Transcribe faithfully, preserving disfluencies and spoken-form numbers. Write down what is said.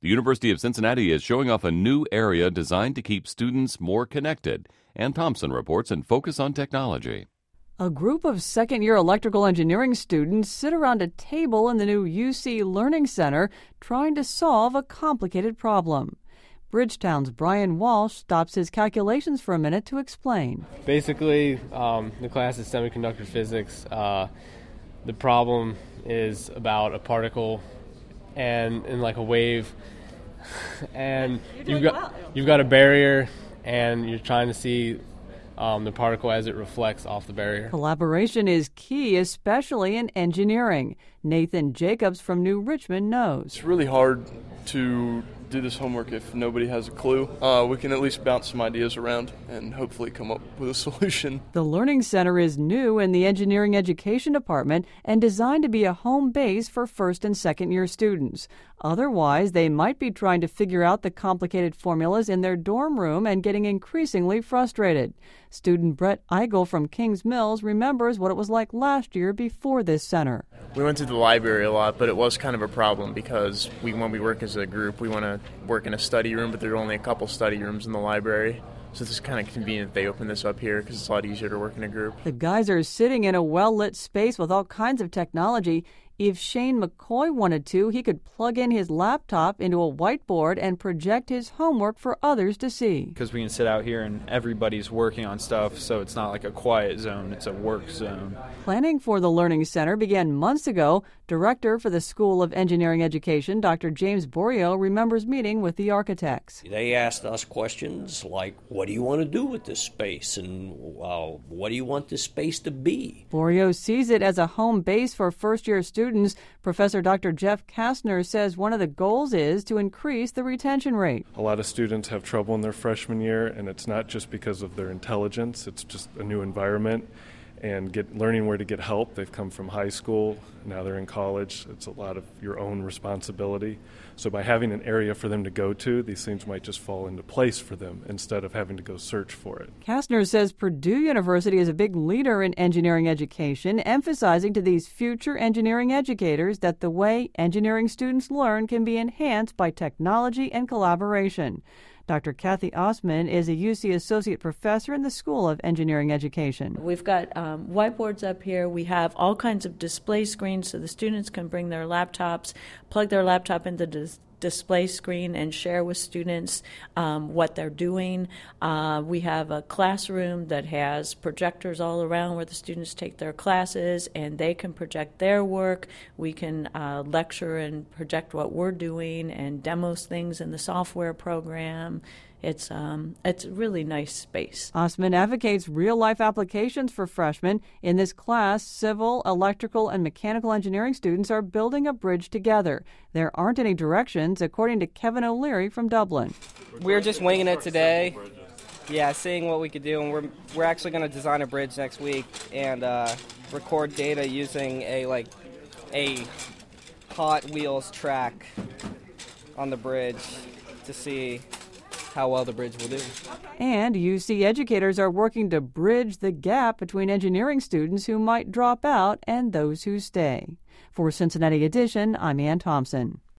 The University of Cincinnati is showing off a new area designed to keep students more connected. Ann Thompson reports in Focus on Technology. A group of second-year electrical engineering students sit around a table in the new U C Learning Center trying to solve a complicated problem. Bridgetown's Brian Walsh stops his calculations for a minute to explain. Basically, um, the class is semiconductor physics. Uh, the problem is about a particle and, and like a wave, and you've got well. you've got a barrier, and you're trying to see Um, the particle as it reflects off the barrier. Collaboration is key, especially in engineering. Nathan Jacobs from New Richmond knows. It's really hard to do this homework if nobody has a clue. Uh, we can at least bounce some ideas around and hopefully come up with a solution. The Learning Center is new in the Engineering Education Department and designed to be a home base for first and second year students. Otherwise, they might be trying to figure out the complicated formulas in their dorm room and getting increasingly frustrated. Student Brett Eigel from Kings Mills remembers what it was like last year before this center. We went to the library a lot, but it was kind of a problem because we, when we work as a group, we want to work in a study room, but there are only a couple study rooms in the library. So it's kind of convenient that they open this up here because it's a lot easier to work in a group. The guys are sitting in a well-lit space with all kinds of technology. If Shane McCoy wanted to, he could plug in his laptop into a whiteboard and project his homework for others to see. Because we can sit out here and everybody's working on stuff, so it's not like a quiet zone, it's a work zone. Planning for the Learning Center began months ago. Director for the School of Engineering Education, Doctor James Borio, remembers meeting with the architects. They asked us questions like, what do you want to do with this space, and uh, what do you want this space to be? Borio sees it as a home base for first-year students. Professor Doctor Jeff Kastner says one of the goals is to increase the retention rate. A lot of students have trouble in their freshman year, and it's not just because of their intelligence, it's just a new environment. And get learning where to get help. They've come from high school, now they're in college. It's a lot of your own responsibility. So by having an area for them to go to, these things might just fall into place for them instead of having to go search for it. Kastner says Purdue University is a big leader in engineering education, emphasizing to these future engineering educators that the way engineering students learn can be enhanced by technology and collaboration. Doctor Kathy Osman is a U C Associate Professor in the School of Engineering Education. We've got um, whiteboards up here. We have all kinds of display screens so the students can bring their laptops, plug their laptop into the display screen and share with students um, what they're doing. Uh, we have a classroom that has projectors all around where the students take their classes and they can project their work. We can uh, lecture and project what we're doing and demo things in the software program. It's um, it's a really nice space. Osman advocates real-life applications for freshmen. In this class, civil, electrical, and mechanical engineering students are building a bridge together. There aren't any directions, according to Kevin O'Leary from Dublin. We're just winging it today. Yeah, seeing what we could do, and we're we're actually going to design a bridge next week and uh, record data using a like a Hot Wheels track on the bridge to see how well the bridge will do. And U C educators are working to bridge the gap between engineering students who might drop out and those who stay. For Cincinnati Edition, I'm Ann Thompson.